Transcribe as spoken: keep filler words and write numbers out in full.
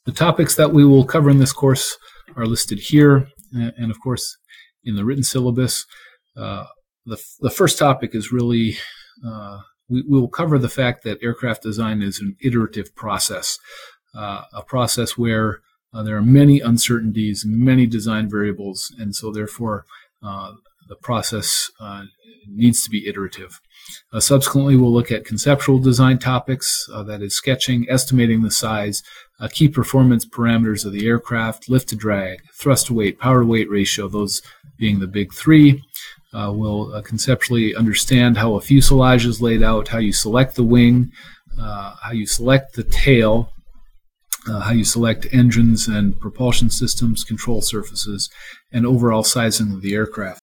The topics that we will cover in this course are listed here, and of course in the written syllabus. Uh, the, the first topic is really, uh, we, we will cover the fact that aircraft design is an iterative process, uh, a process where uh, there are many uncertainties, many design variables, and so therefore uh, the process uh, needs to be iterative. Uh, subsequently, we'll look at conceptual design topics, uh, that is sketching, estimating the size, uh, key performance parameters of the aircraft, lift to drag, thrust to weight, power to weight ratio, those being the big three. Uh, we'll uh, conceptually understand how a fuselage is laid out, how you select the wing, uh, how you select the tail, uh, how you select engines and propulsion systems, control surfaces, and overall sizing of the aircraft.